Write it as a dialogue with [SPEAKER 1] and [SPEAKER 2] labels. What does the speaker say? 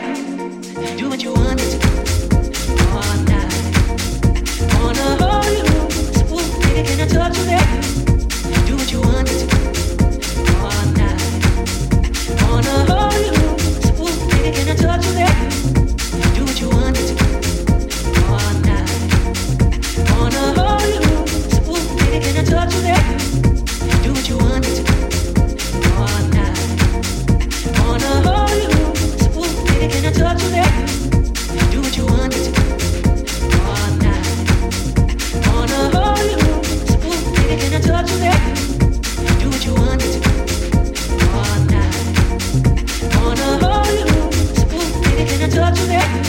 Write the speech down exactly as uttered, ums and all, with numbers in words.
[SPEAKER 1] Do what you want to all night. Wanna hold you, ooh, baby, can I talk to you? Do what you want to all night. Wanna hold you, ooh, baby, can I talk to you? Do what you want to all night. Wanna hold you, ooh, baby, can I talk to you? Do what you want to all night. Wanna hold you, ooh, baby, can I talk to you? Do what you want to all night. Wanna hold you, ooh, baby, can I talk to you? Do what you want to all night. Wanna hold you, ooh, baby, can I talk to you?